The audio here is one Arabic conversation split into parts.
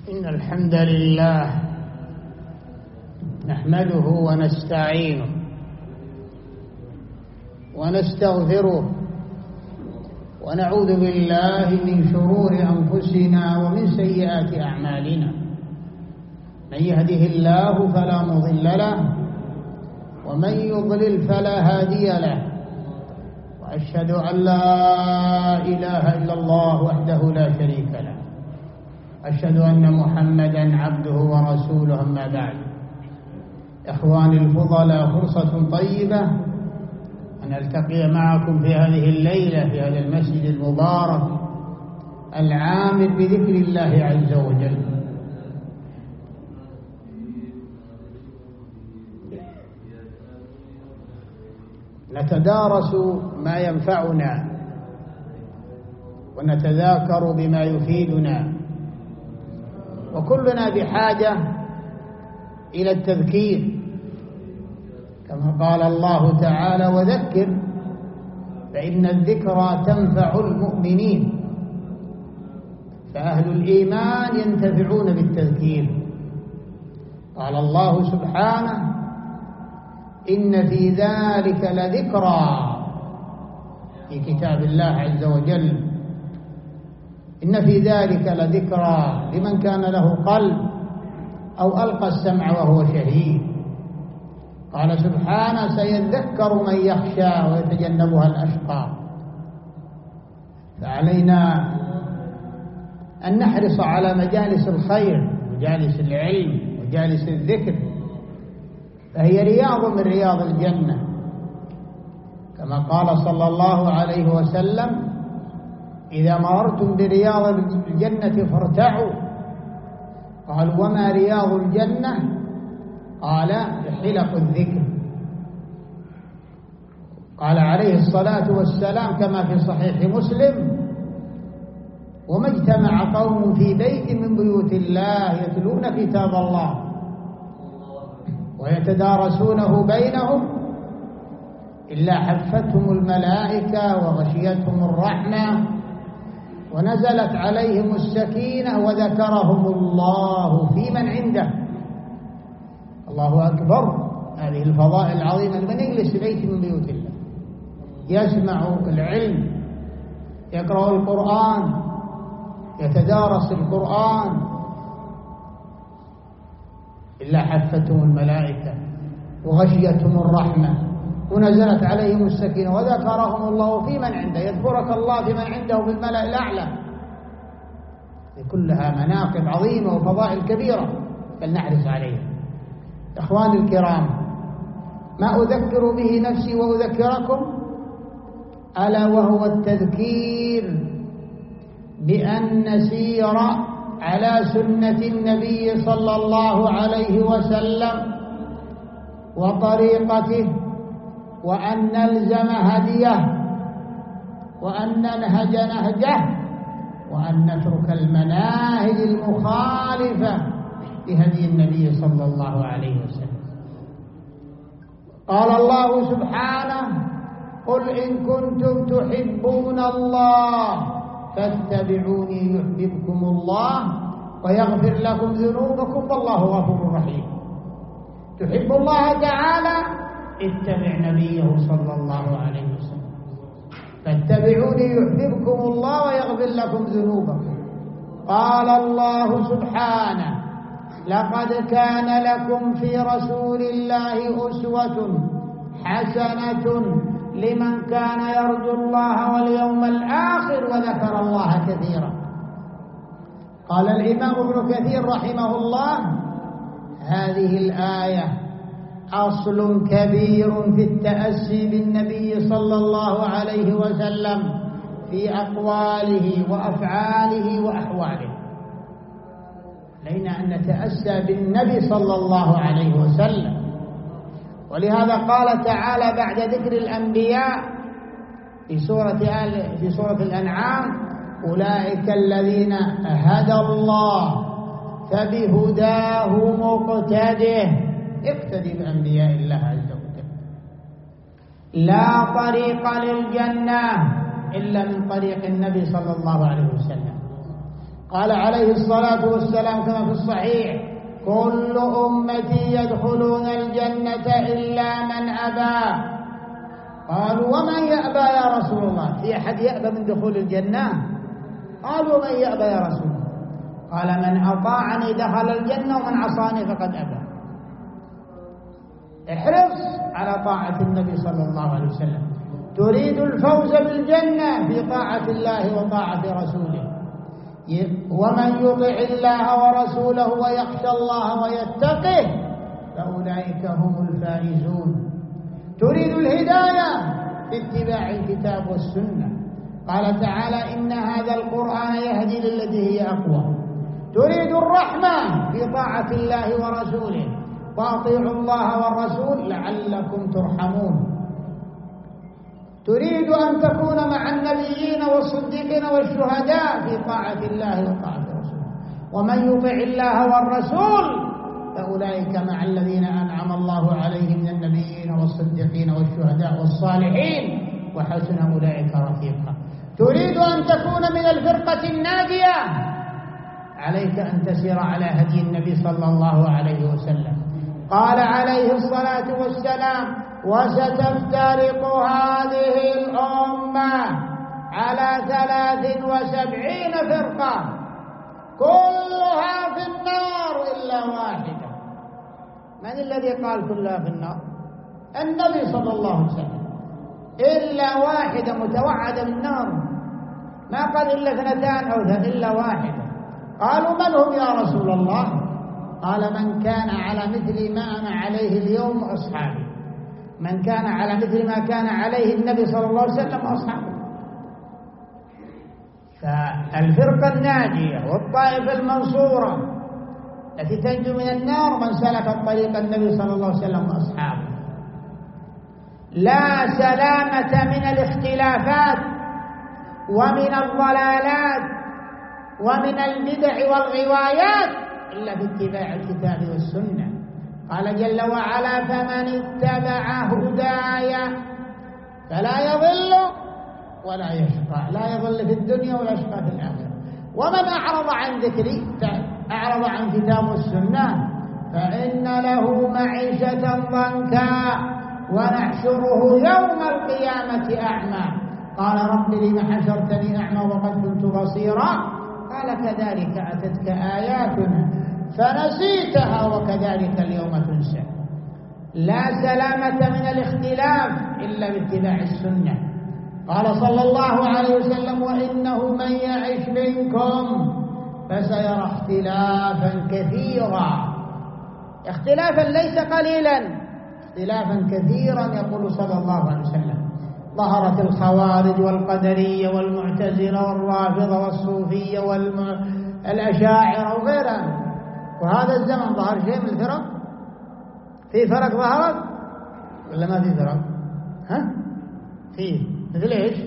إن الحمد لله نحمده ونستعينه ونستغفره ونعوذ بالله من شرور أنفسنا ومن سيئات أعمالنا. من يهده الله فلا مضل له ومن يضلل فلا هادي له، وأشهد أن لا إله إلا الله وحده لا شريك له، أشهد أن محمدًا عبده ورسوله. أما بعد، إخواني الفضلاء، فرصة طيبة أن ألتقي معكم في هذه الليلة في هذا المسجد المبارك العامر بذكر الله عز وجل. نتدارس ما ينفعنا ونتذاكر بما يفيدنا، وكلنا بحاجة إلى التذكير، كما قال الله تعالى: وذكر فإن الذكرى تنفع المؤمنين. فأهل الإيمان ينتفعون بالتذكير. قال الله سبحانه: إن في ذلك لذكرى، في كتاب الله عز وجل: إن في ذلك لذكرى لمن كان له قلب أو ألقى السمع وهو شهيد. قال سبحانه: سيذكر من يخشى ويتجنبها الأشقى. فعلينا أن نحرص على مجالس الخير، مجالس العلم، مجالس الذكر، فهي رياض من رياض الجنة، كما قال صلى الله عليه وسلم: إذا مررتم برياض الجنة فارتعوا. قالوا: وما رياض الجنة؟ قال: حلق الذكر. قال عليه الصلاة والسلام كما في صحيح مسلم: وما اجتمع قوم في بيت من بيوت الله يتلون كتاب الله ويتدارسونه بينهم إلا حفتهم الملائكة وغشيتهم الرحمة ونزلت عليهم السكينة وذكرهم الله في من عنده. الله أكبر! هذه الفضائل العظيمة. من يجلس في بيت من بيوت الله يسمع العلم، يقرأ القرآن، يتدارس القرآن، إلا حفتهم الملائكة وغشيتهم الرحمة ونزلت عليهم السكينة وذكرهم الله في من عنده. يذكرك الله في من عنده بالملأ الأعلى. كلها مناقب عظيمة وفضائل كبيرة، فلنحرص عليها. إخواني الكرام، ما أذكر به نفسي وأذكركم ألا وهو التذكير بأن نسير على سنة النبي صلى الله عليه وسلم وطريقته، وأن نلزم هديه، وأن ننهج نهجه، وأن نترك المناهج المخالفة لهدي النبي صلى الله عليه وسلم. قال الله سبحانه: قل إن كنتم تحبون الله فاتبعوني يحببكم الله ويغفر لكم ذنوبكم والله غفور رحيم. تحب الله تعالى؟ اتبع نبيه صلى الله عليه وسلم. فاتبعوني يحببكم الله ويغفر لكم ذنوبكم. قال الله سبحانه: لقد كان لكم في رسول الله أسوة حسنة لمن كان يرجو الله واليوم الآخر وذكر الله كثيرا. قال الإمام ابن كثير رحمه الله: هذه الآية أصل كبير في التأسي بالنبي صلى الله عليه وسلم في أقواله وأفعاله وأحواله. علينا أن نتأسى بالنبي صلى الله عليه وسلم. ولهذا قال تعالى بعد ذكر الأنبياء في سورة الأنعام: أولئك الذين هدى الله فبهداه مقتده. اقتدي بأنبياء الله عز وجل. لا طريق للجنة إلا من طريق النبي صلى الله عليه وسلم. قال عليه الصلاة والسلام كما في الصحيح: كل أمتي يدخلون الجنة إلا من أبى. قالوا: ومن يأبى يا رسول الله؟ في أحد يأبى من دخول الجنة؟ قالوا: من يأبى يا رسول الله؟ قال: من أطاعني دخل الجنة ومن عصاني فقد أبى. احرص على طاعة النبي صلى الله عليه وسلم. تريد الفوز بالجنة في طاعة الله وطاعة رسوله. ومن يطع الله ورسوله ويخشى الله ويتقه فأولئك هم الفائزون. تريد الهداية في اتباع الكتاب والسنة. قال تعالى: إن هذا القرآن يهدي للتي هي أقوى. تريد الرحمة في طاعة الله ورسوله، وأطيعوا الله والرسول لعلكم ترحمون. تريد أن تكون مع النبيين والصديقين والشهداء في طاعة الله وطاعة رسوله. ومن يطع الله والرسول فأولئك مع الذين أنعم الله عليهم من النبيين والصديقين والشهداء والصالحين وحسن أولئك رفيقا. تريد أن تكون من الفرقة الناجية، عليك أن تسير على هدي النبي صلى الله عليه وسلم. قال عليه الصلاة والسلام: وستفترق هذه الأمة على 73 فرقة كلها في النار إلا واحدة. من الذي قال كلها في النار؟ النبي صلى الله عليه وسلم. إلا واحدة متوعدة بالنار، ما قال إلا 2 أو 3، إلا واحدة. قالوا: من هم يا رسول الله؟ قال: من كان على مثل ما أنا عليه اليوم أصحابي. من كان على مثل ما كان عليه النبي صلى الله عليه وسلم وأصحابه. فالفرقة الناجية والطائفة المنصورة التي تنجو من النار من سلك طريق النبي صلى الله عليه وسلم وأصحابه. لا سلامة من الاختلافات ومن الضلالات ومن البدع والغوايات إلا باتباع الكتاب والسنة. قال جل وعلا: فمن اتبع هداي فلا يضل ولا يشقى. لا يضل في الدنيا ولا يشقى في الآخرة. ومن أعرض عن ذكري، أعرض عن كتاب والسنة، فإن له معيشة ضنكا ونحشره يوم القيامة أعمى. قال: رب لم حشرتني أعمى وقد كنت بصيرا؟ قال: كذلك أتتك آياتنا فنسيتها وكذلك اليوم تنسى. لا سلامة من الاختلاف إلا باتباع السنة. قال صلى الله عليه وسلم: وإنه من يعش منكم فسيرى اختلافا كثيرا. اختلافا ليس قليلا، اختلافا كثيرا. يقول صلى الله عليه وسلم: ظهرت الخوارج والقدرية والمعتزلة والرافضة والصوفية والأشاعرة وغيرها. وهذا الزمن ظهر شيء من الفرق؟ في فرق ظهرت ولا ما في فرق؟ فيه. مثل ايش؟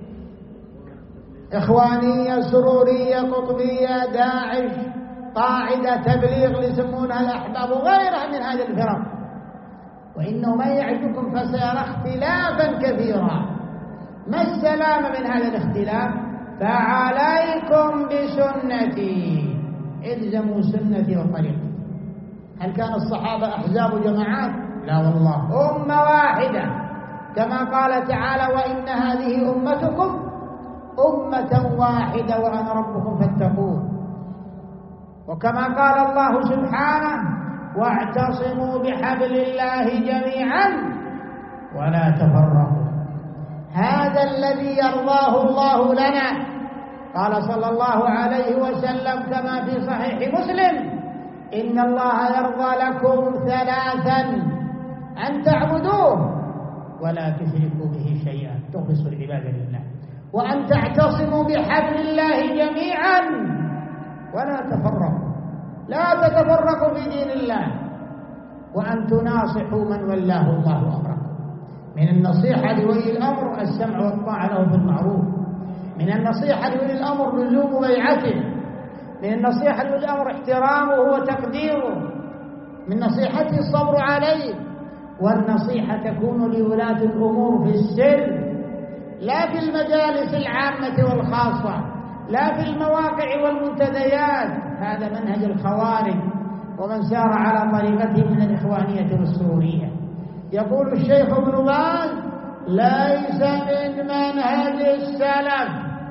إخوانية، سرورية، قطبية، داعش، قاعدة، تبليغ اللي يسمونها الأحباب وغيرها من هذه الفرق. وإنه من يعشكم فسيرى اختلافا كثيرا. ما السلام من هذا الاختلاف؟ فعليكم بسنتي، الزموا سنتي وطريقتي. هل كان الصحابة أحزاب وجماعات؟ لا والله، أمة واحدة. كما قال تعالى: وإن هذه أمتكم أمة واحدة وأنا ربكم فاتقون. وكما قال الله سبحانه: واعتصموا بحبل الله جميعا ولا تفرقوا. هذا الذي يرضاه الله لنا. قال صلى الله عليه وسلم كما في صحيح مسلم: إن الله يرضى لكم 3: أن تعبدوه ولا تشركوا به شيئا، تخلصوا العبادة لله، وأن تعتصموا بحبل الله جميعا ولا تفرقوا، لا تتفرقوا في دين الله، وأن تناصحوا من ولاه الله أمركم. من النصيحة لولي الأمر السمع والطاعة له في المعروف. من النصيحة لولي الأمر لزوم بيعته. من النصيحة لولي الأمر احترامه وتقديره. من نصيحته الصبر عليه. والنصيحة تكون لولاة الأمور في السر لا في المجالس العامة والخاصة. لا في المواقع والمنتديات. هذا منهج الخوارج ومن سار على طريقته من الإخوانية والسرورية. يقول الشيخ ابن باز: ليس من منهج السلف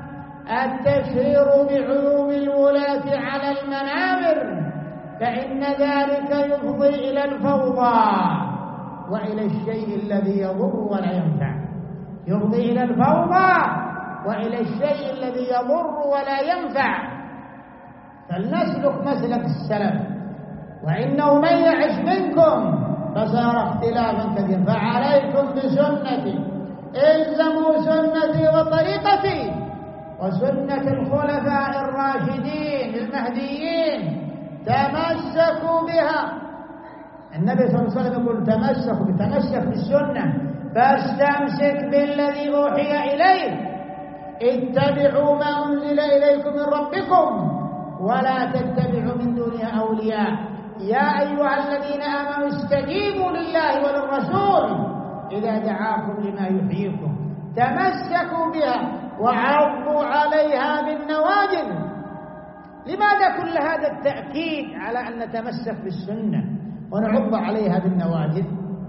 التشهير بعلوم الولاة على المنابر، فإن ذلك يفضي إلى الفوضى وإلى الشيء الذي يضر ولا ينفع. يفضي إلى الفوضى وإلى الشيء الذي يضر ولا ينفع. فلنسلك مسلك السلف، وإنه من يعش منكم فسيرى اختلافا كثيرا، فعليكم بسنتي، الزموا سنتي وطريقتي وسنة الخلفاء الراشدين المهديين، تمسكوا بها. النبي صلى الله عليه وسلم يقول تمسك بالسنة، فاستمسك بالذي أوحي إليك، اتبعوا ما أنزل إليكم من ربكم ولا تتبعوا من دونها أولياء. يا أيها الذين آمنوا استجيبوا لله وللرسول إذا دعاكم لما يحييكم. تمسكوا بها وعضوا عليها بالنواجذ. لماذا كل هذا التأكيد على أن نتمسك بالسنة ونعض عليها بالنواجذ؟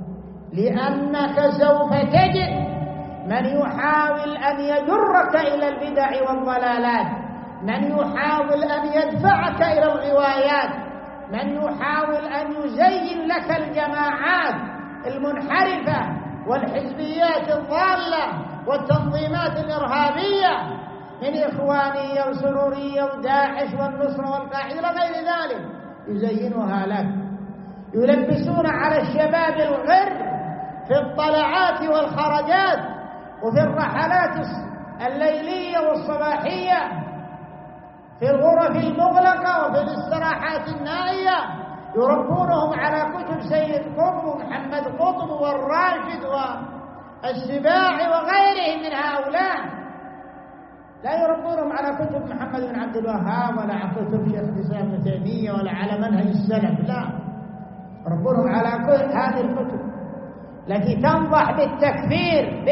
لأنك سوف تجد من يحاول أن يجرك إلى البدع والضلالات، من يحاول أن يدفعك إلى الغوايات، من يحاول أن يزين لك الجماعات المنحرفة والحزبيات الضالة والتنظيمات الإرهابية من إخوانية وسرورية وداعش والنصرة والقاعدة وغير ذلك، يزينها لك، يلبسون على الشباب الغر في الطلعات والخرجات وفي الرحلات الليلية والصباحية، في الغرف المغلقة وفي الاستراحات النائية، يربونهم على كتب سيد قطب ومحمد قطب والراشد والسباعي وغيرهم من هؤلاء. لا يربونهم على كتب محمد بن عبد الوهاب ولا على كتب شيخ الإسلام ابن تيمية ولا على منهج السلف، لا، يربونهم على كل هذه الكتب التي تنضح بالتكفير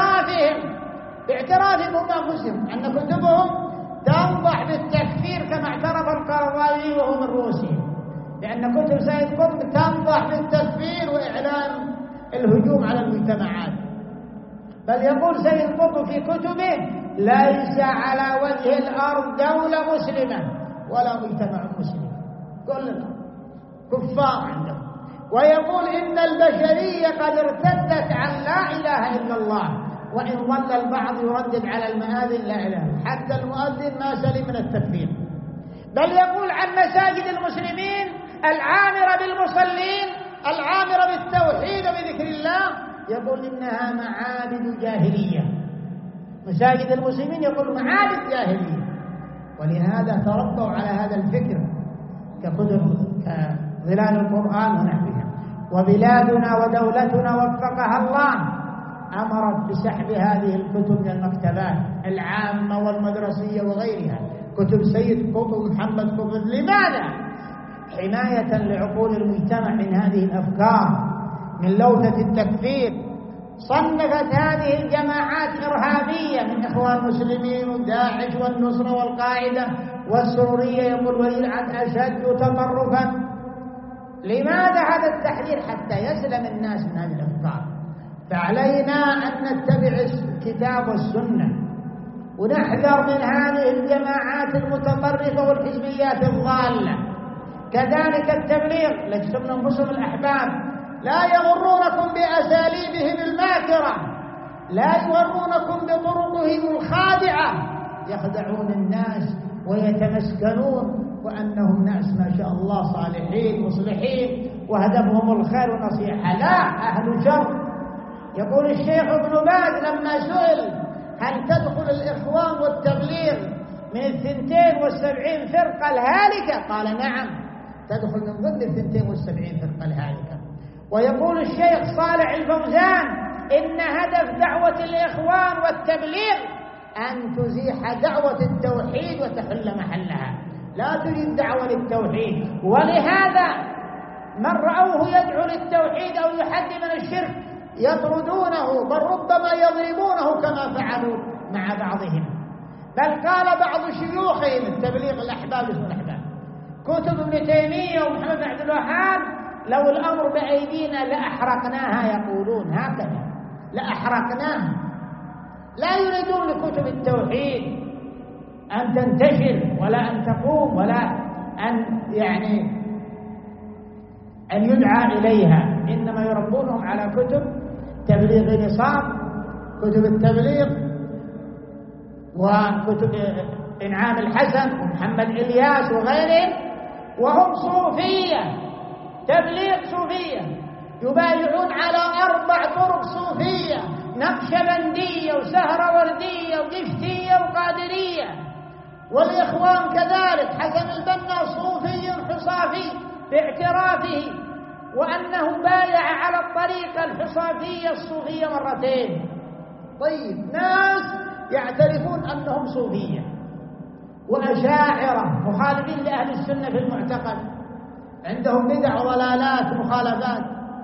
باعترافهم هم أنفسهم أن كتبهم تنضح بالتكفير، كما اعترف القرضاوي وهو من روسهم لأن كتب سيد قطب تنضح بالتكفير وإعلان الهجوم على المجتمعات. بل يقول سيد قطب في كتبه: ليس على وجه الأرض دولة مسلمة ولا مجتمع مسلم، كلنا كفار عندهم. ويقول إن البشرية قد ارتدت عن لا إله إلا الله، وإن ظل البعض يردد على المآذن لا إله، حتى المؤذن ما سلم من التكفير. بل يقول عن مساجد المسلمين العامرة بالمصلين العامرة بالتوحيد وبذكر الله، يقول إنها معابد جاهلية. مساجد المسلمين يقول معابد جاهلية، ولهذا تربوا على هذا الفكر كظلال القرآن ونحوها. وبلادنا ودولتنا وفقها الله أمرت بسحب هذه الكتب من المكتبات العامة والمدرسية وغيرها، كتب سيد قطب محمد قطب. لماذا؟ حماية لعقول المجتمع من هذه الأفكار، من لوثة التكفير. صنفت هذه الجماعات إرهابية من إخوان المسلمين وداعش والنصرة والقاعدة والسرورية، يقول ويلعن أشد تطرفا. لماذا هذا التحذير؟ حتى يسلم الناس من هذه الأفكار. فعلينا أن نتبع الكتاب والسنة ونحذر من هذه الجماعات المتطرفة والحزبيات الضالة. كذلك التبليغ لجسمنا أنفسهم الأحباب لا يغرونكم بأساليبهم الماكرة، لا يغرونكم بطرقهم الخادعة، يخدعون الناس ويتمسكنون وأنهم ناس ما شاء الله صالحين مصلحين وهدفهم الخير والنصيحة، لا، أهل شر. يقول الشيخ ابن باز لما سئل هل تدخل الإخوان والتبليغ من 72 فرقة الهالكة؟ قال نعم، تدخل من ضمن 72 فرقة الهالكة. ويقول الشيخ صالح الفوزان إن هدف دعوة الإخوان والتبليغ أن تزيح دعوة التوحيد وتحل محلها، لا تريد دعوة للتوحيد. ولهذا من رأوه يدعو للتوحيد أو يحد من الشرك يطردونه، بل ربما يضربونه كما فعلوا مع بعضهم. بل قال بعض شيوخهم التبليغ الأحباب اسمه الأحباب، كتب ابن تيمية ومحمد بن عبد الوهاب لو الأمر بأيدينا لأحرقناها، يقولون هكذا لأحرقناها. لا يريدون لكتب التوحيد أن تنتشر ولا أن تقوم ولا أن أن يدعى إليها، إنما يربونهم على كتب تبليغ نصاب، كتب التبليغ وكتب إنعام الحسن ومحمد إلياس وغيرهم، وهم صوفية، تبليغ صوفية، يبايعون على 4 طرق صوفية، نقشبندية وسهروردية وقشتية وقادرية. والإخوان كذلك، حسن البنا صوفي حصافي باعترافه وأنه بايع على الطريقة الحصافية الصوفية مرتين. طيب ناس يعترفون أنهم صوفية وأشاعرة مخالفين لأهل السنة في المعتقد، عندهم بدع وضلالات ومخالفات.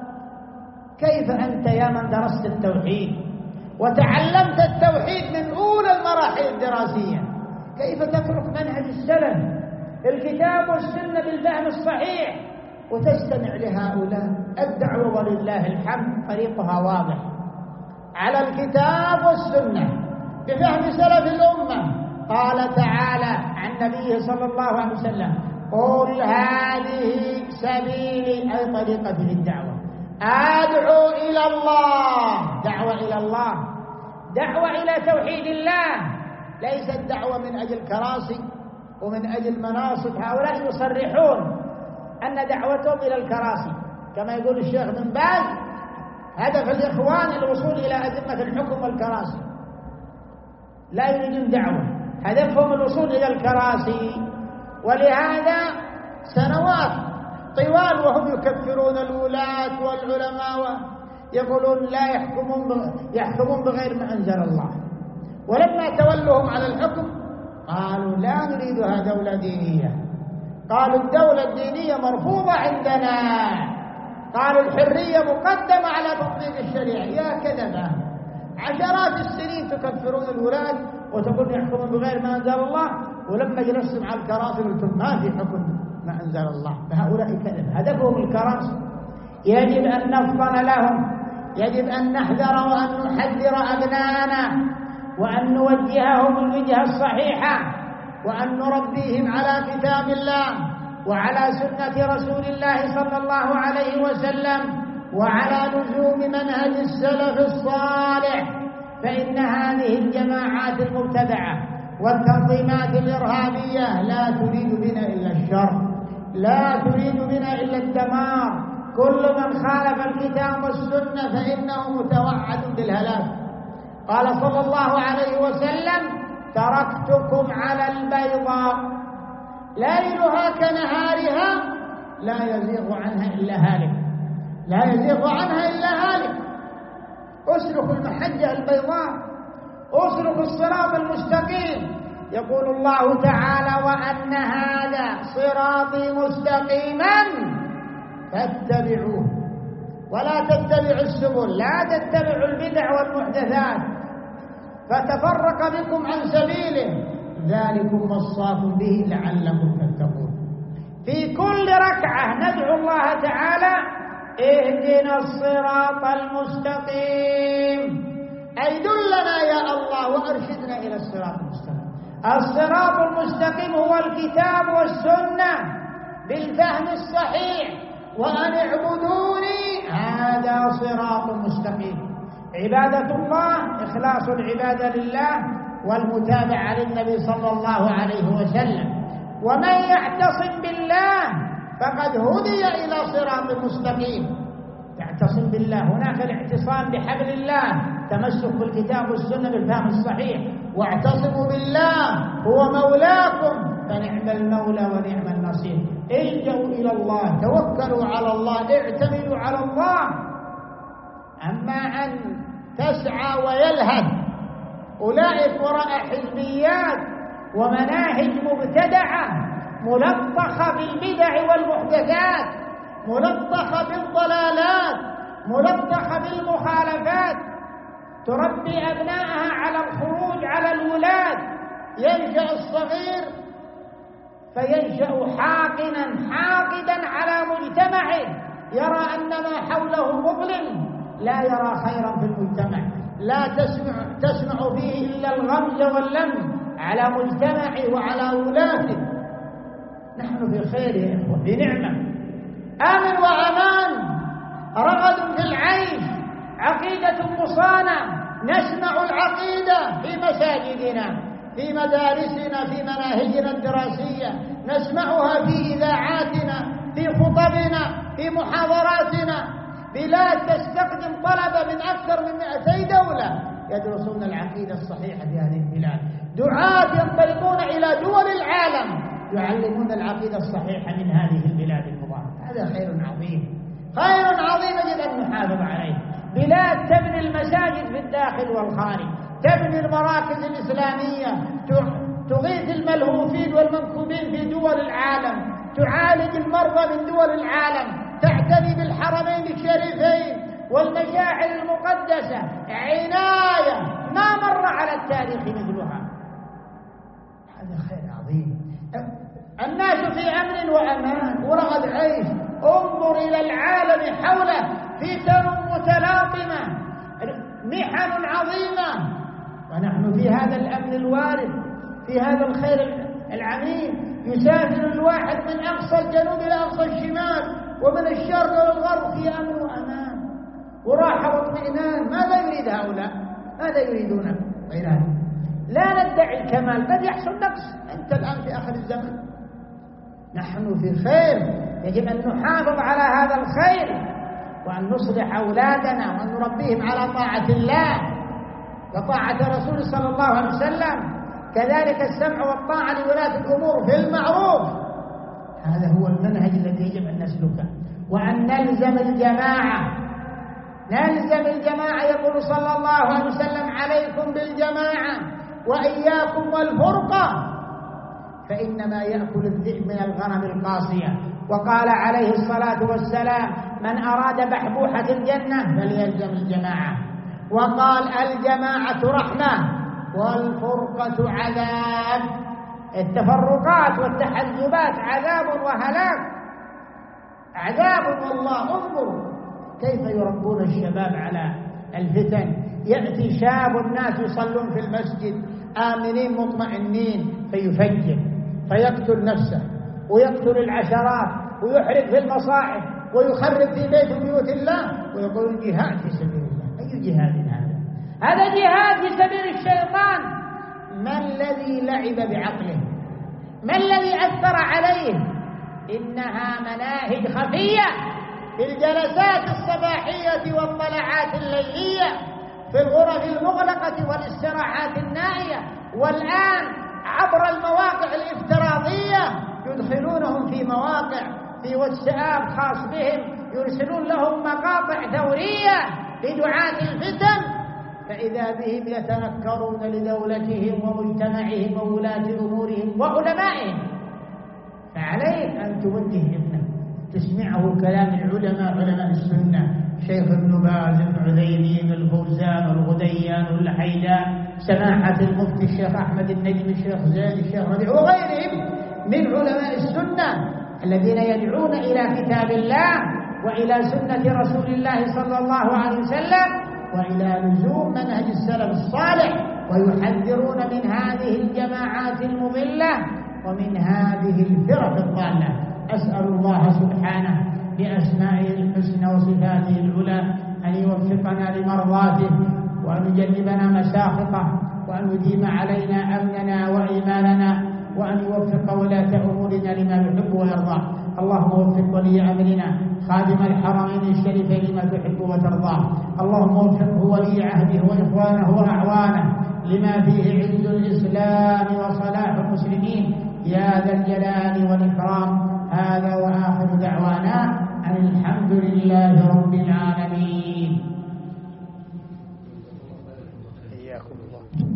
كيف أنت يا من درست التوحيد وتعلمت التوحيد من أولى المراحل الدراسية، كيف تترك منهج السلف الكتاب والسنة بالفهم الصحيح وتستمع لهؤلاء؟ الدعوة ولله الحمد طريقها واضح على الكتاب والسنة بفهم سلف الأمة. قال تعالى عن نبيه صلى الله عليه وسلم: قل هذه سبيلي، أي طريقة للدعوة، أدعو إلى الله، دعوة إلى الله، دعوة إلى توحيد الله، ليست دعوة من أجل كراسي ومن أجل مناصب. هؤلاء يصرحون أن دعوتهم إلى الكراسي، كما يقول الشيخ بن باز هدف الإخوان الوصول إلى أزمة الحكم والكراسي، لا يريدون دعوة، هدفهم الوصول إلى الكراسي. ولهذا سنوات طوال وهم يكفرون الولاة والعلماء ويقولون لا يحكمون بغير ما أنزل الله. ولما تولهم على الحكم قالوا لا نريدها دولة دينية، قالوا الدولة الدينية مرفوضة عندنا، قالوا الحرية مقدمة على تطبيق الشريعة. يا كذبة، عشرات السنين تكفرون الولاة وتقولون يحكمون بغير ما أنزل الله، ولما جلستم على الكراسي قلتم ما في حكم ما أنزل الله. فهؤلاء كذب، هدفهم الكراسي. يجب أن نفطن لهم، يجب أن نحذر وأن نحذر أبناءنا وأن نوجههم الوجهة الصحيحة وأن نربيهم على كتاب الله وعلى سنة رسول الله صلى الله عليه وسلم وعلى لزوم منهج السلف الصالح. فإن هذه الجماعات المبتدعة والتنظيمات الإرهابية لا تريد بنا إلا الشر، لا تريد بنا إلا الدمار. كل من خالف الكتاب والسنة فإنه متوعد بالهلاك. قال صلى الله عليه وسلم: تركتكم على البيضاء ليلها كنهارها لا يزيغ عنها إلا هالك، لا يزيغ عنها إلا هالك. اسلكوا المحجة البيضاء، اسلكوا الصراط المستقيم. يقول الله تعالى: وأن هذا صراطي مستقيما فاتبعوه ولا تتبعوا السبل، لا تتبعوا البدع والمحدثات فتفرق بكم عن سبيله، ذلكم وصاكم به لعلكم تتقون. في كل ركعة ندعو الله تعالى: اهدنا الصراط المستقيم، أي دلنا يا الله وأرشدنا إلى الصراط المستقيم. الصراط المستقيم هو الكتاب والسنة بالفهم الصحيح، وأن اعبدوني هذا صراط مستقيم. عبادة الله إخلاص العبادة لله والمتابعة للنبي صلى الله عليه وسلم. ومن يعتصم بالله فقد هدي إلى صراط مستقيم. يعتصم بالله، هناك الاعتصام بحبل الله، تمسك بالكتاب والسنة بالفهم الصحيح. واعتصموا بالله هو مولاكم فنعم المولى ونعم النصير. الجوا إلى الله، توكلوا على الله، اعتمدوا على الله. أما أن تسعى ويلهث أولئك وراء حزبيات ومناهج مبتدعة ملطخة بالبدع والمحدثات، ملطخة بالضلالات، ملطخة بالمخالفات، تربي أبنائها على الخروج على الولاة ينشأ الصغير فينشأ حاقدا على مجتمعه، يرى أن ما حوله مظلم، لا يرى خيرا في المجتمع، لا تسمع فيه إلا الغمز واللم على مجتمعه وعلى ولاته. نحن في خير يا إخوة، في نعمة، آمن وأمان، رغد في العيش، عقيدة مصانة، نسمع العقيدة في مساجدنا، في مدارسنا، في مناهجنا الدراسية، نسمعها في إذاعاتنا، في خطبنا، في محاضراتنا. بلاد تستخدم طلبة من أكثر من 200 دولة يدرسون العقيدة الصحيحة في هذه البلاد، دعاة ينطلقون إلى دول العالم يعلمون العقيدة الصحيحة من هذه البلاد المباركة. هذا خير عظيم، خير عظيم يجب أن نحافظ عليه. بلاد تبني المساجد في الداخل والخارج، تبني المراكز الإسلامية، تغيث الملهوفين والمنكوبين في دول العالم، تعالج المرضى من دول العالم، تعتني بالحرمين الشريفين والمشاعر المقدسة عناية ما مر على التاريخ مثلها. هذا خير عظيم. الناس في أمن وأمان ورغد عيش. انظر إلى العالم حوله، فتن متلاطمة، محن عظيمة، ونحن في هذا الأمن الوارد، في هذا الخير العميم. يسافر الواحد من أقصى الجنوب إلى أقصى الشمال ومن الشرق إلى الغرب في أمن وأمان وراحة واطمئنان. ماذا يريد هؤلاء؟ ماذا يريدون غير هذا؟ لا ندعي الكمال، قد يحصل نقص، أنت الآن في آخر الزمن، نحن في خير، يجب أن نحافظ على هذا الخير وأن نصلح أولادنا وأن نربيهم على طاعة الله وطاعة رسول صلى الله عليه وسلم، كذلك السمع والطاعة لولاة الأمور في المعروف. هذا هو المنهج الذي يجب أن نسلكه، وأن نلزم الجماعة. نلزم الجماعة، يقول صلى الله عليه وسلم: عليكم بالجماعة وإياكم والفرقة، فإنما يأكل الذئب من الغنم القاصية. وقال عليه الصلاة والسلام: من أراد بحبوحة الجنة فليلزم الجماعة. وقال: الجماعة رحمة والفرقة عذاب. التفرقات والتحزبات عذاب وهلاك، عذاب والله. انظر كيف يربون الشباب على الفتن. يأتي شاب الناس يصلون في المسجد آمنين مطمئنين فيفجر، فيقتل نفسه ويقتل العشرات ويحرق في المصاحف ويخرب في بيت من بيوت الله ويقول جهاد في سبيل الله. أي جهاد هذا؟ هذا جهاد في سبيل الشيطان. ما الذي لعب بعقله؟ ما الذي أثر عليه؟ إنها مناهج خفية في الجلسات الصباحية والطلعات الليلية، في الغرف المغلقة والاستراحات النائية، والآن عبر المواقع الافتراضية يدخلونهم في مواقع في واتساب خاص بهم، يرسلون لهم مقاطع ثورية لدعاة الفتن، فإذا بهم يتنكرون لدولتهم ومجتمعهم وولاة أمورهم وعلمائهم. فعليك أن توجه ابنك، تسمعه كلام العلماء، علماء السنة، شيخ ابن باز، ابن عثيمين، الفوزان، الغديان، الحيدان، سماحة المفتي الشيخ أحمد النجم، الشيخ زيد، الشيخ ربيع، وغيرهم من علماء السنة الذين يدعون إلى كتاب الله وإلى سنة رسول الله صلى الله عليه وسلم وإلى لزوم منهج السلف الصالح، ويحذرون من هذه الجماعات المضلة ومن هذه الفرق الضالة. أسأل الله سبحانه بأسمائه الحسنى وصفاته العلى أن يوفقنا لمرضاته وأن يجنبنا مساخطه وأن يديم علينا أمننا وإيماننا وأن يوفق ولاة أمورنا لما يحب ويرضى. اللهم وفق ولي أمرنا خادم الحرمين الشريفين لما تحب وترضى. اللهم وفقه ولي عهده وإخوانه وأعوانه لما فيه عز الإسلام وصلاح المسلمين يا ذا الجلال والإكرام. هذا وآخر دعوانا أن الحمد لله رب العالمين. إياكم الله.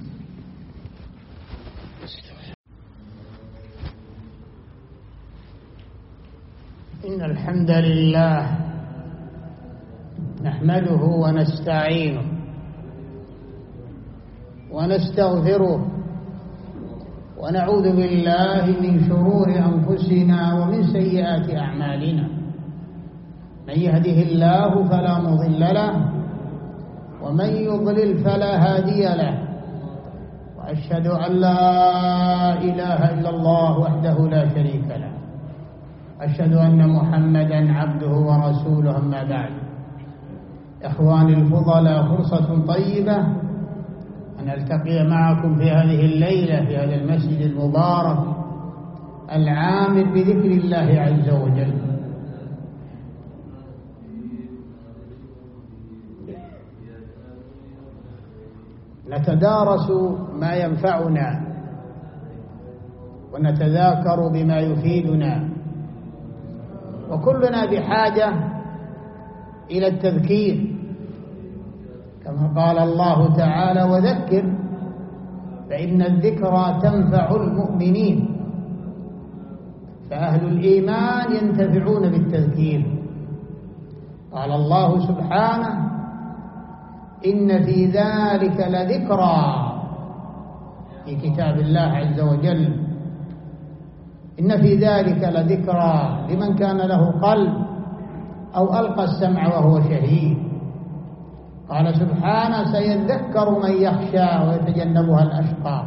إن الحمد لله نحمده ونستعينه ونستغفره ونعوذ بالله من شرور أنفسنا ومن سيئات أعمالنا. من يهده الله فلا مضل له ومن يضلل فلا هادي له، وأشهد أن لا إله إلا الله وحده لا شريك له، أشهد أن محمدا عبده ورسوله. أما بعد، إخواني الفضلاء، فرصة طيبة أن ألتقي معكم في هذه الليلة في هذا المسجد المبارك العامر بذكر الله عز وجل. نتدارس ما ينفعنا ونتذاكر بما يفيدنا، وكلنا بحاجة إلى التذكير، كما قال الله تعالى: وذكر فإن الذكرى تنفع المؤمنين. فأهل الإيمان ينتفعون بالتذكير. قال الله سبحانه: إن في ذلك لذكرى، في كتاب الله عز وجل: إن في ذلك لذكرى لمن كان له قلب أو ألقى السمع وهو شهيد. قال سبحانه: سيذكر من يخشى ويتجنبها الأشقى.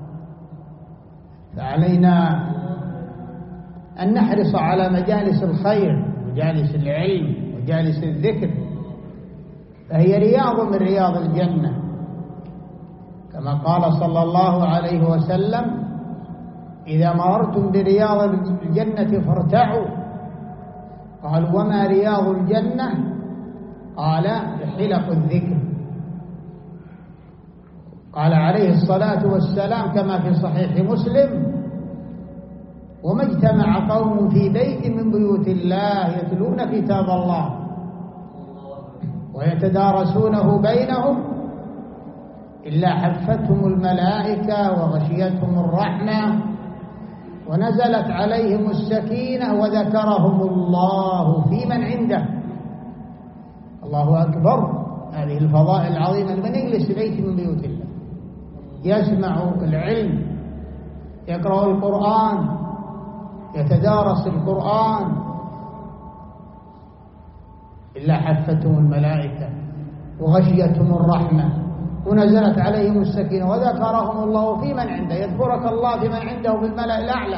فعلينا أن نحرص على مجالس الخير، مجالس العلم، مجالس الذكر، فهي رياض من رياض الجنة، كما قال صلى الله عليه وسلم: إذا مررتم برياض الجنة فارتعوا. قالوا: وما رياض الجنة؟ قال: حلق الذكر. قال عليه الصلاة والسلام كما في صحيح مسلم: وما اجتمع قوم في بيت من بيوت الله يتلون كتاب الله ويتدارسونه بينهم إلا حفتهم الملائكة وغشيتهم الرحمة ونزلت عليهم السكينة وذكرهم الله في من عنده. الله أكبر! هذه الفضائل العظيمة. من يجلس في بيت من بيوت الله يسمع العلم، يقرأ القرآن، يتدارس القرآن، إلا حفتهم الملائكة وغشيتهم الرحمة ونزلت عليهم السكينة وذكرهم الله في من عنده. يذكرك الله في من عنده بالملأ الأعلى.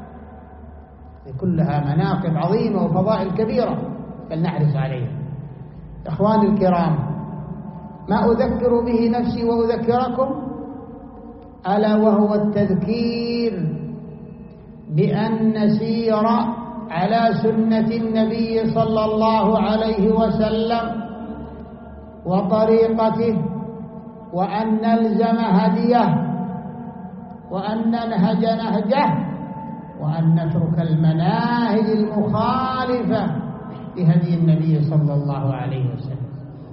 كلها مناقب عظيمة وفضائل كبيرة، فلنحرص عليها. إخواني الكرام، ما أذكر به نفسي وأذكركم ألا وهو التذكير بأن نسير على سنة النبي صلى الله عليه وسلم وطريقته، وأن نلزم هديه، وأن ننهج نهجه، وأن نترك المناهج المخالفة لهدي النبي صلى الله عليه وسلم.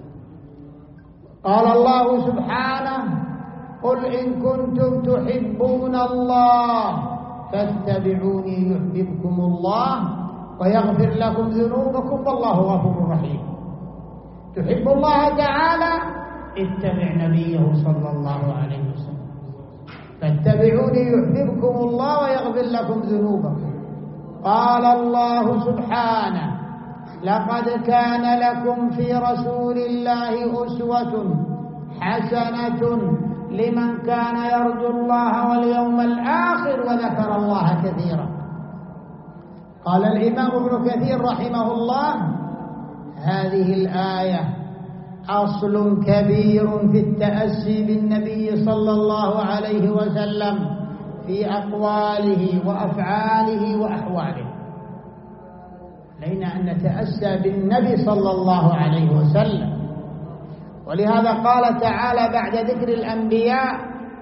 قال الله سبحانه: قل إن كنتم تحبون الله فاتبعوني يحببكم الله ويغفر لكم ذنوبكم والله غفور رحيم. تحب الله تعالى؟ اتبع نبيه صلى الله عليه وسلم. فاتبعوني يحببكم الله ويغفر لكم ذنوبكم. قال الله سبحانه: لقد كان لكم في رسول الله أسوة حسنة لمن كان يرجو الله واليوم الآخر وذكر الله كثيرا. قال الإمام ابن كثير رحمه الله: هذه الآية أصل كبير في التأسي بالنبي صلى الله عليه وسلم في أقواله وأفعاله وأحواله. علينا أن نتأسى بالنبي صلى الله عليه وسلم. ولهذا قال تعالى بعد ذكر الأنبياء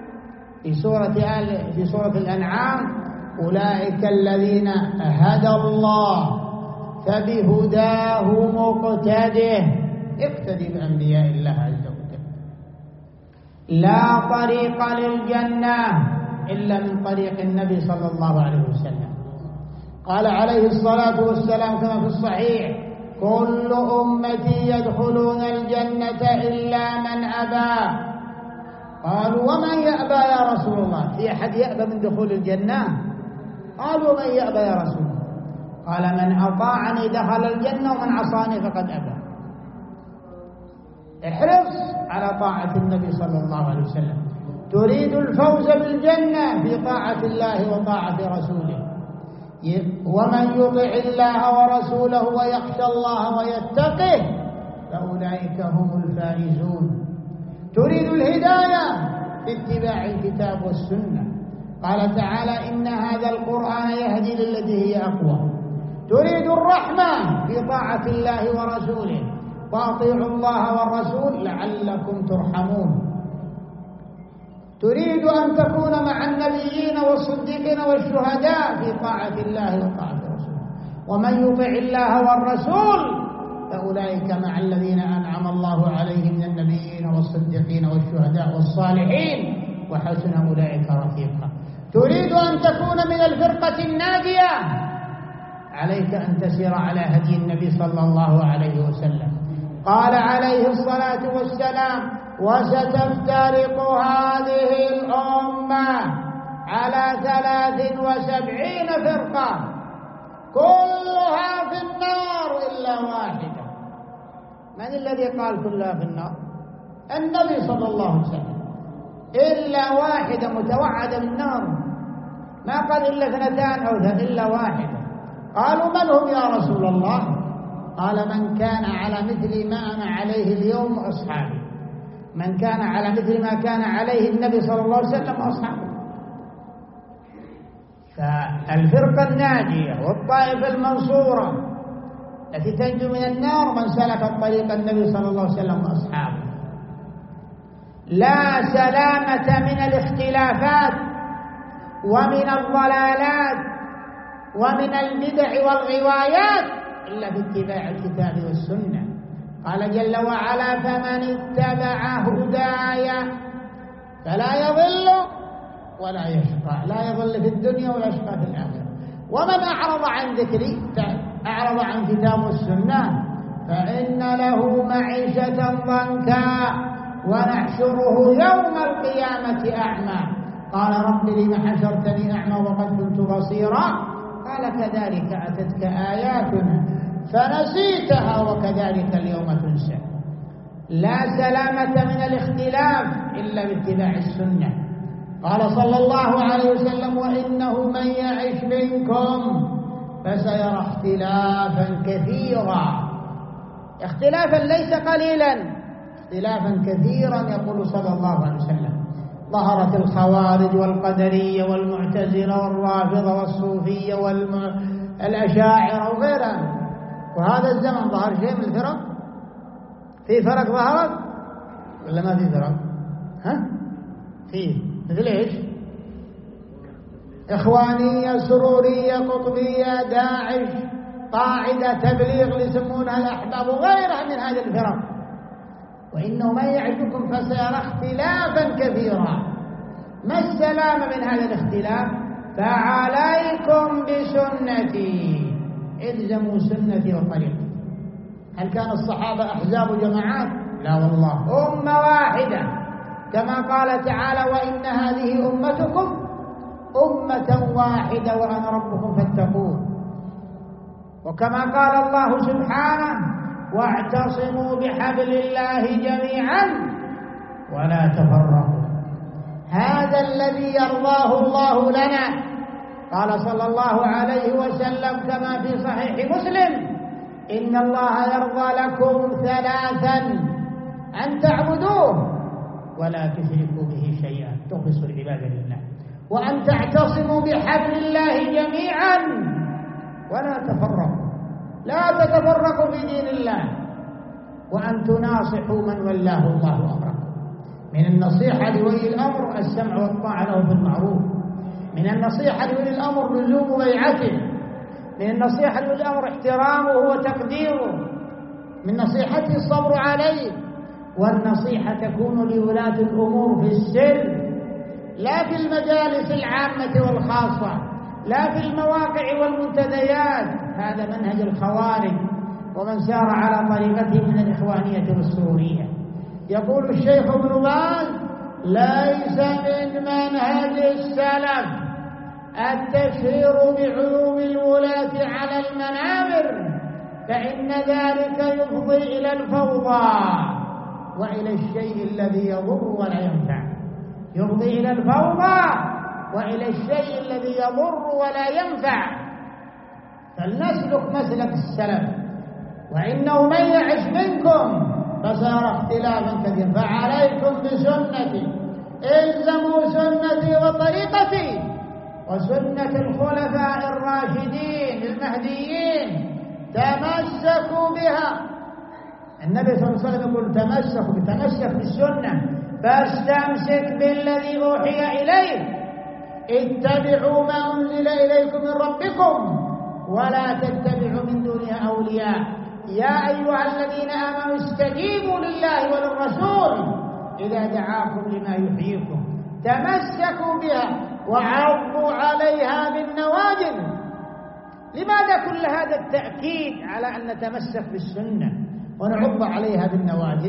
في سورة الأنعام: أولئك الذين هدى الله فبهداه مقتده. اقتدي بأنبياء الله عز وجل. لا طريق للجنة إلا من طريق النبي صلى الله عليه وسلم. قال عليه الصلاة والسلام كما في الصحيح: كل أمتي يدخلون الجنة إلا من أبى. قالوا ومن يأبى يا رسول الله؟ في أحد يأبى من دخول الجنة؟ قالوا من يأبى يا رسول الله؟ قال من أطاعني دخل الجنة ومن عصاني فقد أبى. احرص على طاعة النبي صلى الله عليه وسلم. تريد الفوز بالجنة في طاعة الله وطاعة رسوله. ومن يطع الله ورسوله ويخشى الله ويتقه فأولئك هم الفائزون. تريد الهداية باتباع الكتاب والسنة. قال تعالى إن هذا القرآن يهدي للتي هي أقوى. تريد الرحمة في طاعة الله ورسوله، وأطيعوا الله والرسول لعلكم ترحمون. تريد أن تكون مع النبيين والصديقين والشهداء في طاعة الله وطاعة رسوله. ومن يطع الله والرسول فأولئك مع الذين أنعم الله عليهم من النبيين والصديقين والشهداء والصالحين وحسن أولئك رفيقا. تريد أن تكون من الفرقة الناجية، عليك أن تسير على هدي النبي صلى الله عليه وسلم. قال عليه الصلاة والسلام وستفترق هذه الأمة على 73 فرقة كلها في النار إلا واحدة. من الذي قال كلها في النار؟ النبي صلى الله عليه وسلم. إلا واحدة متوعدة بالنار، ما قال إلا 2 أو 3، إلا واحدة. قالوا من هم يا رسول الله؟ قال من كان على مثل ما أنا عليه اليوم وأصحابي، من كان على مثل ما كان عليه النبي صلى الله عليه وسلم وأصحابه. فالفرقة الناجية والطائفة المنصورة التي تنجو من النار من سلك طريق النبي صلى الله عليه وسلم وأصحابه. لا سلامة من الاختلافات ومن الضلالات ومن البدع والغوايات إلا باتباع الكتاب والسنة. قال جل وعلا فمن اتبع هداي فلا يضل ولا يشقى، لا يضل في الدنيا ولا يشقى في الآخرة. ومن أعرض عن ذكري، أعرض عن كتاب والسنة، فإن له معيشة ضنكا ونحشره يوم القيامة أعمى. قال رب لم حشرتني أعمى وقد كنت بصيرا؟ قال كذلك أتتك آياتنا فنسيتها وكذلك اليوم تنسى. لا سلامة من الاختلاف إلا باتباع السنة. قال صلى الله عليه وسلم وإنه من يعش منكم فسيرى اختلافا كثيرا. اختلافا ليس قليلا، اختلافا كثيرا. يقول صلى الله عليه وسلم ظهرت الخوارج والقدرية والمعتزلة والرافضة والصوفية والأشاعرة وغيرها. وهذا الزمن ظهر شيء من الفرق؟ في فرق ظهرت ولا ما في فرق؟ ها؟ فيه. مثل ايش؟ إخوانية، سرورية، قطبية، داعش، قاعدة، تبليغ اللي يسمونها الأحباب وغيرها من هذه الفرق. وإنه من يعدكم فسيرى اختلافا كثيرا. ما السلام من هذا الاختلاف؟ فعليكم بسنتي، الزموا سنتي وطريقتي. هل كان الصحابة أحزاب وجماعات؟ لا والله، أمة واحدة. كما قال تعالى وإن هذه أمتكم أمة واحدة وأنا ربكم فاتقون. وكما قال الله سبحانه واعتصموا بحبل الله جميعا ولا تفرقوا. هذا الذي يرضاه الله لنا. قال صلى الله عليه وسلم كما في صحيح مسلم إن الله يرضى لكم 3: أن تعبدوه ولا تشركوا به شيئا، تخلصوا العبادة لله، وأن تعتصموا بحبل الله جميعا ولا تفرقوا، لا تتفرقوا في دين الله، وأن تناصحوا من ولاه الله أمركم. من النصيحة لولي الأمر السمع والطاعة له بالمعروف. من النصيحة لولي الأمر لزوم بيعته. من النصيحة لولي الأمر احترامه وتقديره. من نصيحته الصبر عليه. والنصيحة تكون لولاة الأمور في السر، لا في المجالس العامة والخاصة، لا في المواقع والمنتديات. هذا منهج الخوارج ومن سار على طريقته من الإخوانية والسرورية. يقول الشيخ ابن باز ليس من منهج السلف التشهير بعلوم الولاة على المنابر، فإن ذلك يفضي إلى الفوضى وإلى الشيء الذي يضر ولا ينفع. يفضي إلى الفوضى وإلى الشيء الذي يضر ولا ينفع. فلنسلك مسلك السلف، وإنه من يعش منكم فسيرى اختلافا كثيرا، فعليكم بسنتي، الزموا سنتي وطريقتي وسنة الخلفاء الراشدين المهديين، تمسكوا بها. النبي صلى الله عليه وسلم يقول تمسك بالسنة، فاستمسك بالذي أوحي إليك، اتبعوا ما أنزل إليكم من ربكم ولا تتبعوا من دونها أولياء. يا أيها الذين آمنوا استجيبوا لله وللرسول إذا دعاكم لما يحييكم. تمسكوا بها وعضوا عليها بالنواجذ. لماذا كل هذا التأكيد على أن نتمسك بالسنة ونعض عليها بالنواجذ؟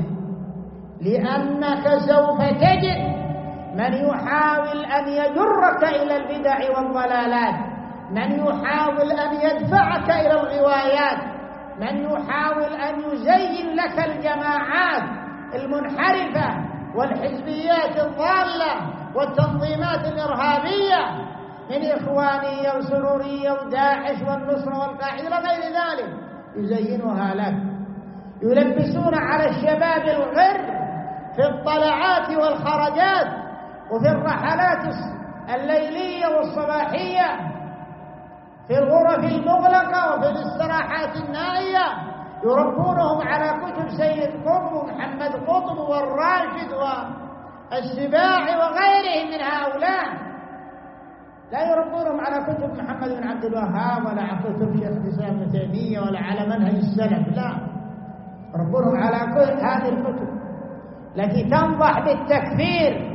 لأنك سوف تجد من يحاول أن يجرك إلى البدع والضلالات، من يحاول أن يدفعك إلى الغوايات، من يحاول أن يزين لك الجماعات المنحرفة والحزبيات الضالة والتنظيمات الإرهابية من إخوانية وسرورية وداعش والنصرة والقاعدة وغير ذلك، يزينها لك، يلبسون على الشباب الغر في الطلعات والخرجات وفي الرحلات الليلية والصباحية، في الغرف المغلقة وفي الاستراحات النائية، يربونهم على كتب سيد قطب ومحمد قطب والراشد والسباعي وغيرهم من هؤلاء. لا يربونهم على كتب محمد بن عبد الوهاب ولا على كتب شيخ الإسلام ابن تيمية ولا على منهج السلف، لا، يربونهم على كل هذه الكتب التي تنضح بالتكفير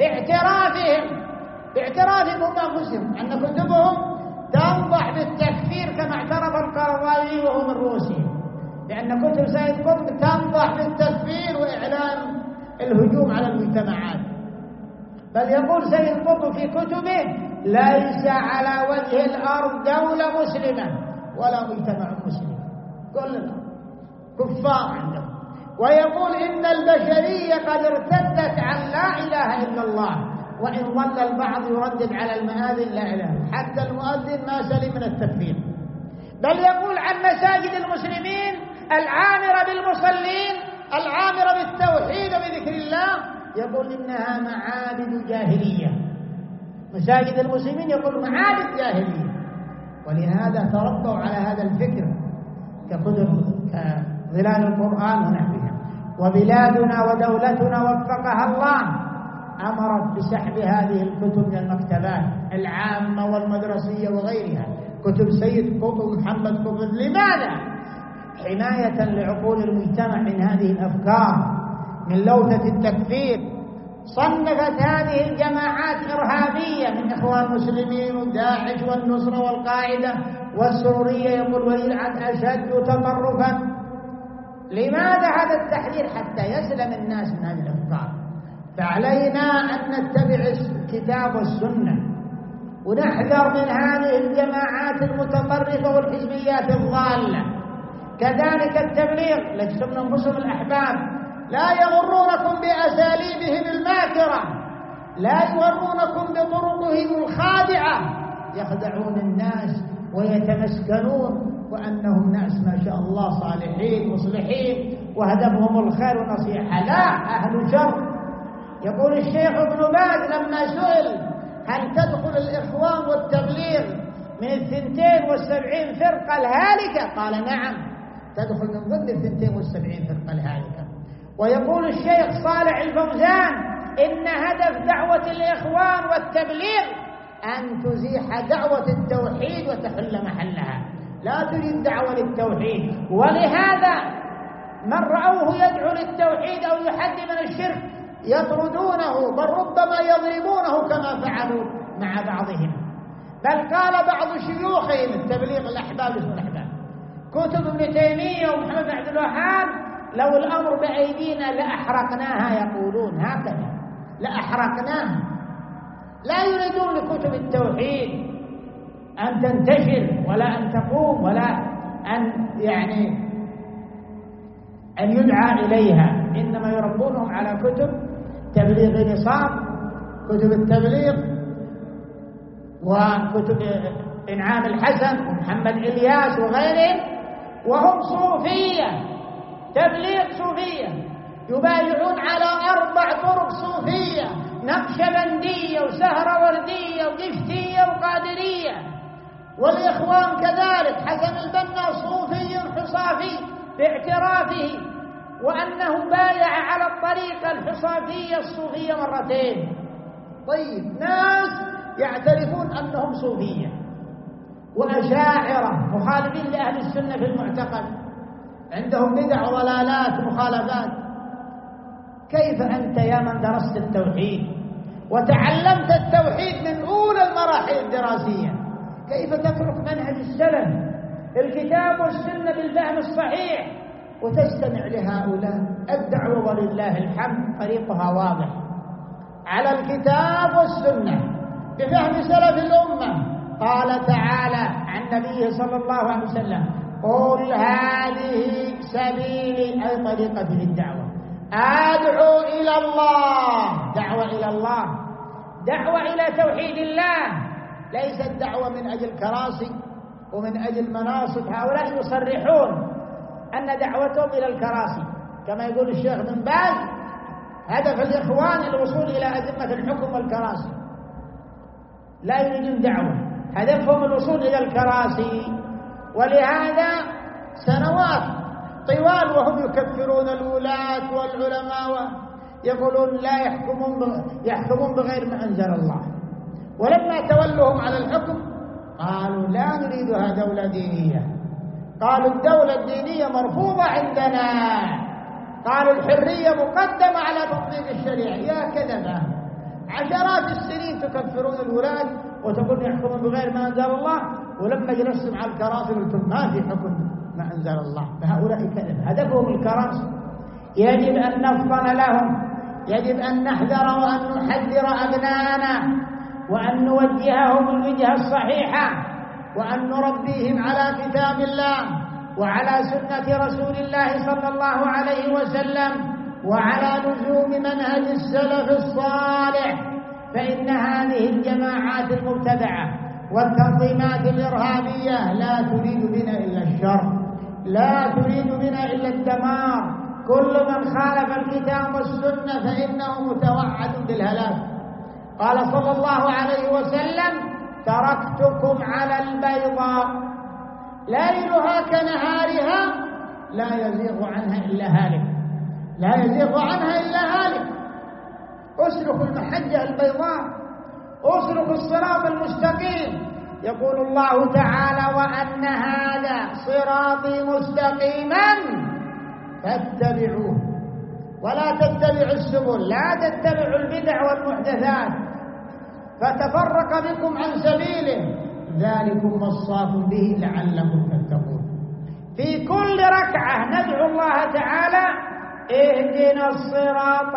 باعترافهم هم أنفسهم أن كتبهم تنضح بالتكفير كما اعترف القرضاوي وهو من روسهم، لأن كتب سيد قطب تنضح بالتكفير وإعلان الهجوم على المجتمعات. بل يقول سيد قطب في كتبه: ليس على وجه الأرض دولة مسلمة ولا مجتمع مسلم، كلنا كفار عندهم. ويقول إن البشرية قد ارتدت عن لا إله إلا الله، وإن ظل البعض يردد على المآذن لا إله، حتى المؤذن ما سلم من التكفير. بل يقول عن مساجد المسلمين العامرة بالمصلين العامرة بالتوحيد وبذكر الله، يقول إنها معابد جاهلية. مساجد المسلمين يقول معابد جاهلية. ولهذا تربوا على هذا الفكر ككتب كظلال القرآن ونحوها. وبلادنا ودولتنا وفقها الله أمرت بسحب هذه الكتب من المكتبات العامة والمدرسية وغيرها، كتب سيد قطب ومحمد قطب. لماذا؟ حماية لعقول المجتمع من هذه الأفكار، من لوثة التكفير. صنفت هذه الجماعات إرهابية من إخوان المسلمين وداعش والنصرة والقاعدة والسرورية، يقول ويلعن أشد تطرفا. لماذا هذا التحذير؟ حتى يسلم الناس من هذه الأفكار. فعلينا أن نتبع الكتاب والسنة ونحذر من هذه الجماعات المتطرفة والحزبيات الضالة. كذلك التبليغ لجسمنا أنفسهم الأحباب لا يغرونكم بأساليبهم الماكرة، لا يغرونكم بطرقهم الخادعة، يخدعون الناس ويتمسكنون وأنهم ناس ما شاء الله صالحين مصلحين وهدفهم الخير والنصيحة. لا، أهل شر. يقول الشيخ ابن باز لما سئل هل تدخل الإخوان والتبليغ من 72 فرقة الهالكة؟ قال نعم، تدخل من ضمن 72 فرقة الهالكة. ويقول الشيخ صالح الفوزان إن هدف دعوة الإخوان والتبليغ أن تزيح دعوة التوحيد وتحل محلها، لا تريد دعوة للتوحيد. ولهذا من رأوه يدعو للتوحيد أو يحد من الشرك يطردونه، بل ربما يضربونه كما فعلوا مع بعضهم. بل قال بعض شيوخهم التبليغ الأحباب اسمه الأحباب كتب ابن تيمية ومحمد بن عبد الوهاب لو الأمر بأيدينا لأحرقناها، يقولون هكذا لأحرقناه. لا يريدون لكتب التوحيد أن تنتشر ولا أن تقوم ولا أن يدعى إليها، إنما يربونهم على كتب تبليغ نصاب، كتب التبليغ، وكتب إنعام الحسن ومحمد إلياس وغيرهم، وهم صوفية، تبليغ صوفية، يبايعون على 4 طرق صوفية: نقشبندية وسهروردية وقفتية وقادرية. والإخوان كذلك، حسن البنا صوفي حصافي باعترافه وأنه بايع على الطريقة الحصافية الصوفية مرتين. طيب، ناس يعترفون أنهم صوفية وأشاعرة مخالفين لأهل السنة في المعتقد، عندهم بدع وضلالات مخالفات. كيف أنت يا من درست التوحيد وتعلمت التوحيد من أولى المراحل الدراسية، كيف تترك منهج السلف الكتاب والسنة بالفهم الصحيح وتستمع لهؤلاء؟ الدعوة ولله الحمد طريقها واضح على الكتاب والسنة بفهم سلف الأمة. قال تعالى عن نبيه صلى الله عليه وسلم: قل هذه سبيلي، أي طريقتي في الدعوة، أدعو إلى الله. دعوة إلى الله، دعوة إلى توحيد الله، ليست دعوة من أجل كراسي ومن أجل مناصب. هؤلاء يصرحون أن دعوتهم إلى الكراسي، كما يقول الشيخ بن باز: هدف الإخوان الوصول إلى أزمة الحكم والكراسي. لا يريدون دعوة، هدفهم الوصول إلى الكراسي. ولهذا سنوات طوال وهم يكفرون الولاة والعلماء ويقولون لا يحكمون بغير ما أنزل الله. ولما تولهم على الحكم قالوا لا نريدها دولة دينية، قالوا الدولة الدينية مرفوضة عندنا، قالوا الحرية مقدمة على تطبيق الشريعة. يا كذبة، عشرات السنين تكفرون الولاة وتقول يحكمون بغير ما أنزل الله، ولما جلستم على الكراسي قلتم ما في حكم ما أنزل الله. فهؤلاء كذب، هدفهم الكراسي. يجب أن نفطن لهم، يجب أن نحذر وأن نحذر أبناءنا وأن نوجههم الوجهة الصحيحة وأن نربيهم على كتاب الله وعلى سنة رسول الله صلى الله عليه وسلم وعلى لزوم منهج السلف الصالح. فإن هذه الجماعات المبتدعة والتنظيمات الإرهابية لا تريد بنا إلا الشر، لا تريد بنا إلا الدمار. كل من خالف الكتاب والسنة فإنه متوعد بالهلاك. قال صلى الله عليه وسلم: تركتكم على البيضاء ليلها كنهارها لا يزيغ عنها إلا هالك، لا يزيغ عنها إلا هالك. اسلكوا المحجة البيضاء، اسلكوا الصراط المستقيم. يقول الله تعالى: وأن هذا صراطي مستقيما فاتبعوه ولا تتبعوا السبل، لا تتبعوا البدع والمحدثات فتفرق بكم عن سبيله، ذلكم وصاكم به لعلكم تتقون. في كل ركعة ندعو الله تعالى: اهدنا الصراط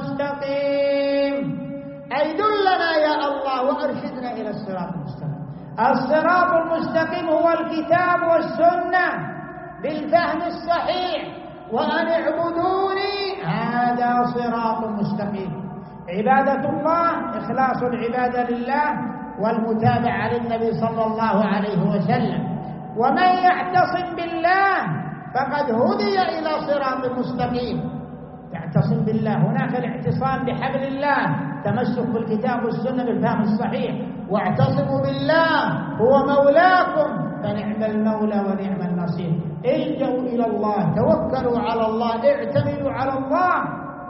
المستقيم، أي دلنا يا الله وأرشدنا إلى الصراط المستقيم. الصراط المستقيم هو الكتاب والسنة بالفهم الصحيح، وأن اعبدوني هذا صراط مستقيم. عبادة الله إخلاص العبادة لله والمتابعة للنبي صلى الله عليه وسلم. ومن يعتصم بالله فقد هدي إلى صراط مستقيم. يعتصم بالله، هناك الاعتصام بحبل الله، تمسك بالكتاب والسنة بالفهم الصحيح. واعتصموا بالله هو مولاكم فنعم المولى ونعم النصير. الجوا إلى الله، توكلوا على الله، اعتمدوا على الله.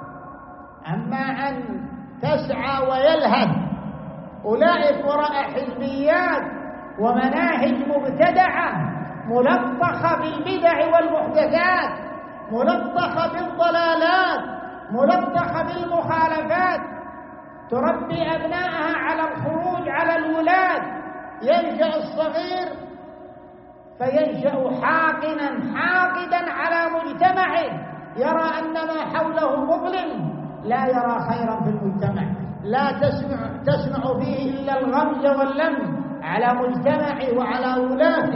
أما أن تسعى ويلهث أولئك وراء حزبيات ومناهج مبتدعة ملطخة بالبدع والمحدثات، ملطخة بالضلالات، ملطخة بالمخالفات، تربي أبنائها على الخروج على الولاد. ينشأ الصغير فينشأ حاقدا على مجتمعه، يرى أن ما حوله مظلم، لا يرى خيرا في المجتمع، لا تسمع فيه إلا الغمز واللم على مجتمعه وعلى ولاته.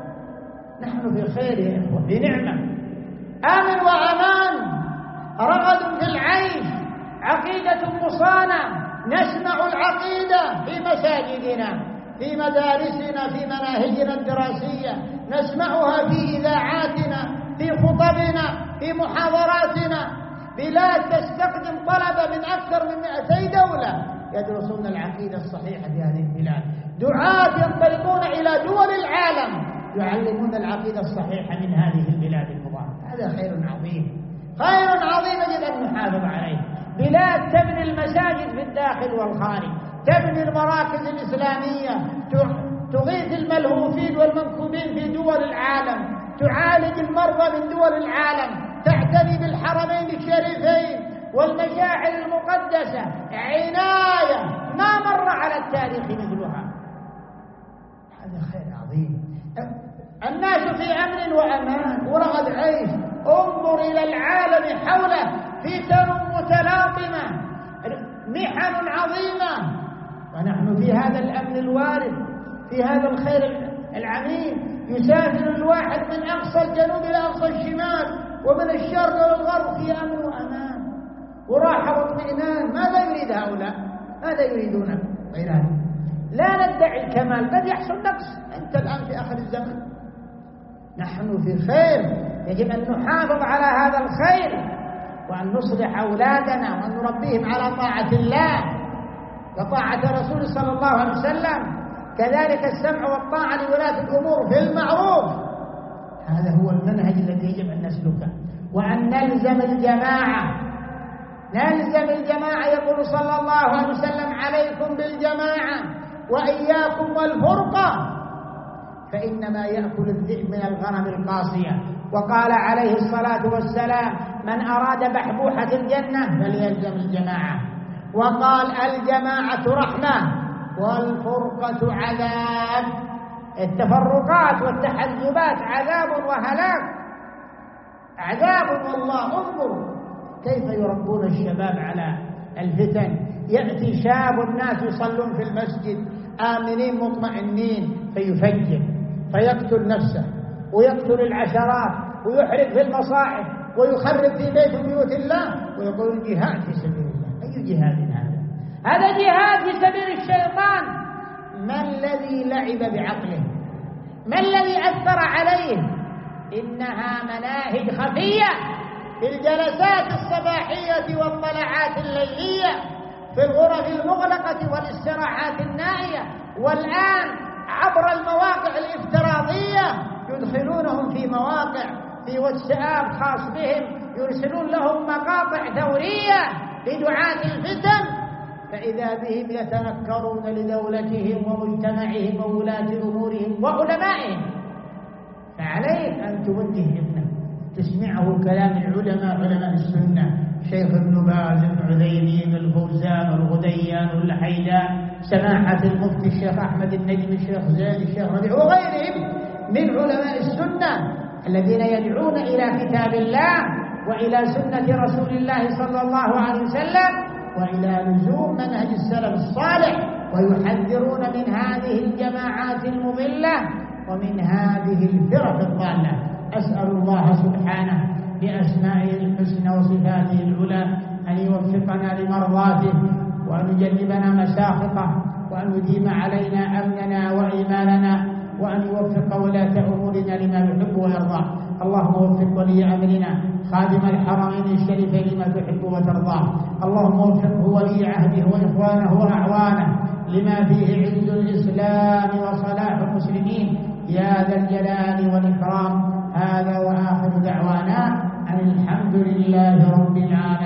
نحن في خير يا إخوة، في نعمة، آمن وأمان، رغد في العيش، عقيدة مصانة. نسمع العقيدة في مساجدنا، في مدارسنا، في مناهجنا الدراسية، نسمعها في إذاعاتنا، في خطبنا، في محاضراتنا. بلاد تستخدم طلبة من أكثر من 200 دولة يدرسون العقيدة الصحيحة في هذه البلاد. دعاة ينطلقون إلى دول العالم يعلمون العقيدة الصحيحة من هذه البلاد المباركة. هذا خير عظيم، خير عظيم يجب أن نحافظ عليه. بلاد تبني المساجد في الداخل والخارج، تبني المراكز الإسلامية، تغيث الملهوفين والمنكوبين في دول العالم، تعالج المرضى من دول العالم، تعتني بالحرمين الشريفين والمشاعر المقدسة عناية ما مر على التاريخ مثلها. هذا خير عظيم. الناس في أمن وأمان ورغد عيش. انظر إلى العالم حوله، فتن متلاطمة، محن عظيمة، ونحن في هذا الأمن الوارد، في هذا الخير العميم. يسافر الواحد من أقصى الجنوب إلى أقصى الشمال ومن الشرق إلى الغرب في أمن وأمان وراحة واطمئنان. ماذا يريد هؤلاء؟ ماذا يريدون غير هذا؟ لا ندعي الكمال، قد يحصل نقص. أنت الآن في آخر الزمن، نحن في خير، يجب أن نحافظ على هذا الخير وأن نصلح أولادنا وأن نربيهم على طاعة الله وطاعة رسول صلى الله عليه وسلم. كذلك السمع والطاعة لولاة الأمور في المعروف. هذا هو المنهج الذي يجب أن نسلكه، وأن نلزم الجماعة. نلزم الجماعة. يقول صلى الله عليه وسلم: عليكم بالجماعة وإياكم والفرقة، فإنما يأكل الذئب من الغنم القاصية. وقال عليه الصلاة والسلام: من أراد بحبوحة الجنة فليلزم الجماعة. وقال: الجماعة رحمة والفرقة عذاب. التفرقات والتحزبات عذاب وهلاك، عذاب والله. انظروا كيف يربون الشباب على الفتن. يأتي شاب الناس يصلون في المسجد آمنين مطمئنين فيفجر، فيقتل نفسه ويقتل العشرات ويحرق في المصاحف ويخرب في بيوت الله ويقول جهاد في سبيل الله. أي جهاد هذا؟ هذا جهاد في سبيل الشيطان. ما الذي لعب بعقله؟ ما الذي أثر عليه؟ إنها مناهج خفية في الجلسات الصباحية والطلعات الليلية، في الغرف المغلقة والاستراحات النائية، والآن عبر المواقع الافتراضية يدخلونهم في مواقع في واتساب خاص بهم، يرسلون لهم مقاطع ثورية لدعاة الفتن، فإذا بهم يتنكرون لدولتهم ومجتمعهم وولاة أمورهم وعلمائهم. فعليك أن توجه ابنك، تسمعه كلام العلماء، علماء السنة، شيخ ابن باز، ابن عثيمين، الفوزان، الغديان، الحيدان، سماحة المفتي الشيخ أحمد النجم، الشيخ زيد، الشيخ ربيع، وغيرهم من علماء السنة الذين يدعون إلى كتاب الله وإلى سنة رسول الله صلى الله عليه وسلم وإلى لزوم منهج السلف الصالح، ويحذرون من هذه الجماعات المضلة ومن هذه الفرق الضالة. أسأل الله سبحانه بأسمائه الحسنى وصفاته العلى أن يوفقنا لمرضاته وأن يجنبنا مساخطه وأن يديم علينا أمننا وإيماننا وأن يوفق ولاة أمورنا لما يحب ويرضى. اللهم وفق ولي أمرنا خادم الحرمين الشريفين لما تحب وترضاه. اللهم وفقه ولي عهده وإخوانه وأعوانه لما فيه عز الإسلام وصلاح المسلمين يا ذا الجلال والإكرام. هذا وآخر دعوانا أن الحمد لله رب العالمين.